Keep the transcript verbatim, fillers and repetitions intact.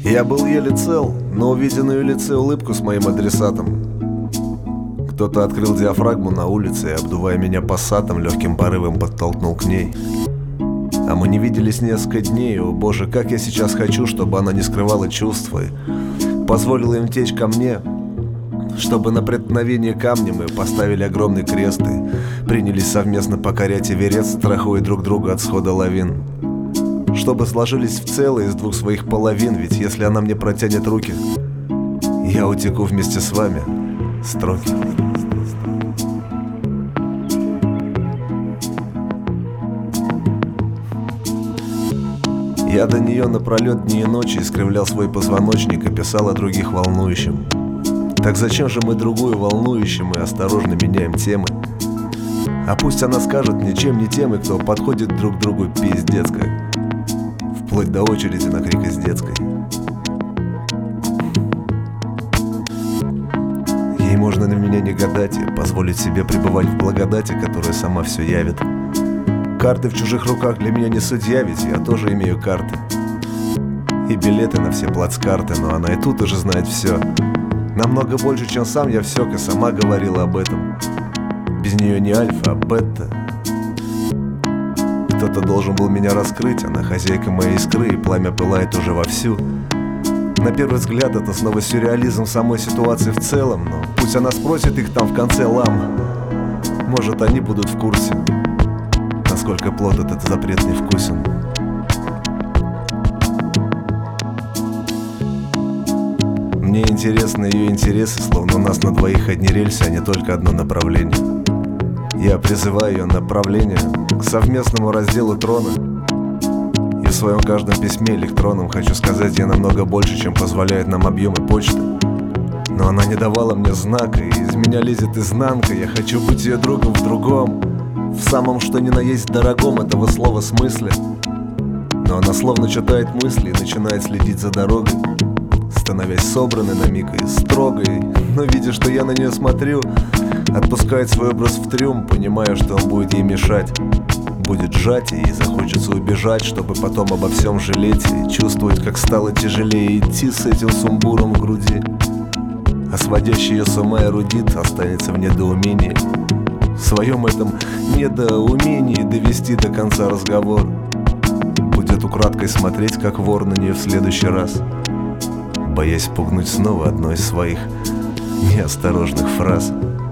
Я был еле цел, но увидел на ее лице улыбку с моим адресатом. Кто-то открыл диафрагму на улице и, обдувая меня пассатом, легким порывом подтолкнул к ней. А мы не виделись несколько дней. О боже, как я сейчас хочу, чтобы она не скрывала чувства и позволила им течь ко мне, чтобы на преткновение камня мы поставили огромный крест и принялись совместно покорять Эверест, страхуя друг друга от схода лавин. Чтобы сложились в целое из двух своих половин, ведь если она мне протянет руки, я утеку вместе с вами. Строки. Я до нее напролет дни и ночи искривлял свой позвоночник и писал о других волнующим. Так зачем же мы другую волнующим и осторожно меняем темы? А пусть она скажет мне, чем не темы, кто подходит друг к другу пиздецкой, вплоть до очереди на крик из детской. Ей можно на меня не гадать и позволить себе пребывать в благодати, которая сама все явит. Карты в чужих руках для меня не судья, ведь я тоже имею карты и билеты на все плацкарты, но она и тут уже знает все. Намного больше, чем сам я всек, и сама говорила об этом. Без нее не альфа, а бета. Кто-то должен был меня раскрыть, она хозяйка моей искры, и пламя пылает уже вовсю. На первый взгляд это снова сюрреализм самой ситуации в целом, но пусть она спросит их там в конце лам. Может, они будут в курсе, насколько плод этот запретный вкусен. Мне интересны ее интересы, словно у нас на двоих одни рельсы, а не только одно направление. Я призываю ее направление к совместному разделу трона. И в своем каждом письме электронном хочу сказать ей намного больше, чем позволяет нам объемы почты. Но она не давала мне знака, и из меня лезет изнанка. Я хочу быть ее другом в другом, в самом что ни на есть дорогом этого слова смысле. Но она словно читает мысли и начинает следить за дорогой, становясь собранной на миг и строгой. Но видя, что я на нее смотрю, отпускает свой образ в трюм, понимая, что он будет ей мешать. Будет сжать, и захочется убежать, чтобы потом обо всем жалеть и чувствовать, как стало тяжелее идти с этим сумбуром в груди. А сводящий ее с ума эрудит останется в недоумении, в своем этом недоумении довести до конца разговор. Будет украдкой смотреть, как вор на нее в следующий раз, боясь пугнуть снова одной из своих неосторожных фраз.